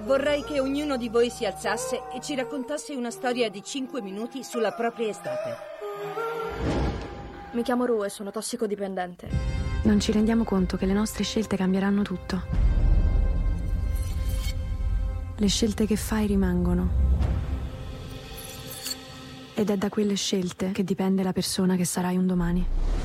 Vorrei che ognuno di voi si alzasse e ci raccontasse una storia di 5 minuti sulla propria estate. Mi chiamo Ru e sono tossicodipendente. Non ci rendiamo conto che le nostre scelte cambieranno tutto. Le scelte che fai rimangono. Ed è da quelle scelte che dipende la persona che sarai un domani.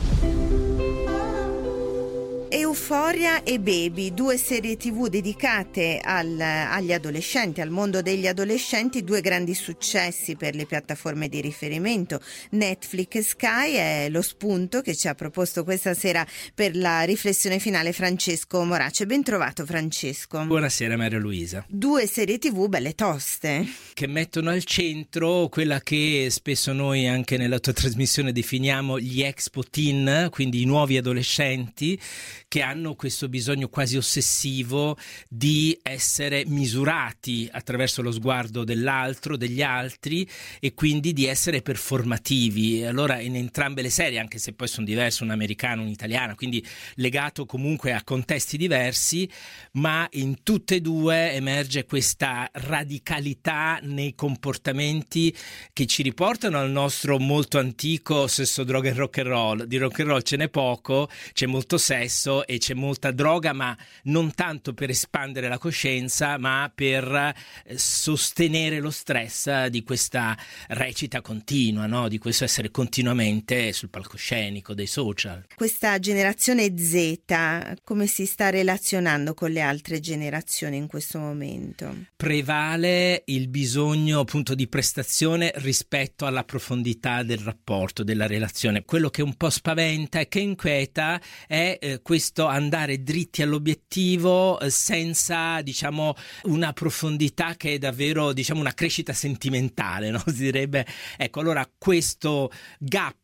Euphoria e Baby, 2 serie TV dedicate agli adolescenti, al mondo degli adolescenti, 2 grandi successi per le piattaforme di riferimento. Netflix e Sky è lo spunto che ci ha proposto questa sera per la riflessione finale Francesco Morace. Ben trovato, Francesco. Buonasera Maria Luisa. 2 serie TV belle toste, che mettono al centro quella che spesso noi anche nella tua trasmissione definiamo gli expo teen, quindi i nuovi adolescenti che hanno questo bisogno quasi ossessivo di essere misurati attraverso lo sguardo dell'altro, degli altri, e quindi di essere performativi. Allora in entrambe le serie, anche se poi sono diverse, un'americana, un'italiana, quindi legato comunque a contesti diversi, ma in tutte e 2 emerge questa radicalità nei comportamenti che ci riportano al nostro molto antico sesso, droga e rock and roll. Di rock and roll ce n'è poco, c'è molto sesso e c'è molta droga, ma non tanto per espandere la coscienza, ma per sostenere lo stress di questa recita continua, no? Di questo essere continuamente sul palcoscenico dei social. Questa generazione Z come si sta relazionando con le altre generazioni in questo momento? Prevale il bisogno appunto di prestazione rispetto alla profondità del rapporto, della relazione. Quello che un po' spaventa e che inquieta è questo andare dritti all'obiettivo senza, diciamo, una profondità che è davvero, diciamo, una crescita sentimentale, no? Si direbbe. Ecco, allora questo gap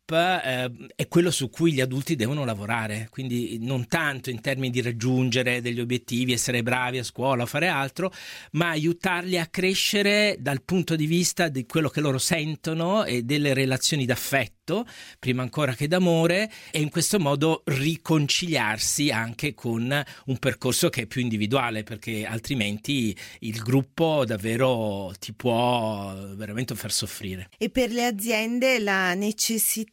è quello su cui gli adulti devono lavorare, quindi non tanto in termini di raggiungere degli obiettivi, essere bravi a scuola o fare altro, ma aiutarli a crescere dal punto di vista di quello che loro sentono e delle relazioni d'affetto, prima ancora che d'amore, e in questo modo riconciliarsi anche con un percorso che è più individuale, perché altrimenti il gruppo davvero ti può veramente far soffrire. E per le aziende la necessità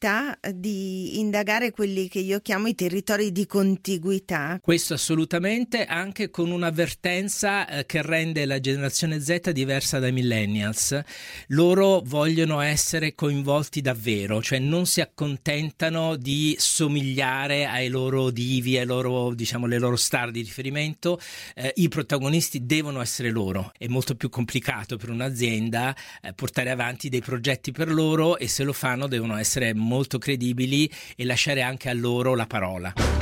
di indagare quelli che io chiamo i territori di contiguità. Questo assolutamente, anche con un'avvertenza che rende la generazione Z diversa dai millennials. Loro vogliono essere coinvolti davvero, cioè non si accontentano di somigliare ai loro divi, ai loro, diciamo, le loro star di riferimento. I protagonisti devono essere loro. È molto più complicato per un'azienda portare avanti dei progetti per loro, e se lo fanno devono essere molto credibili e lasciare anche a loro la parola.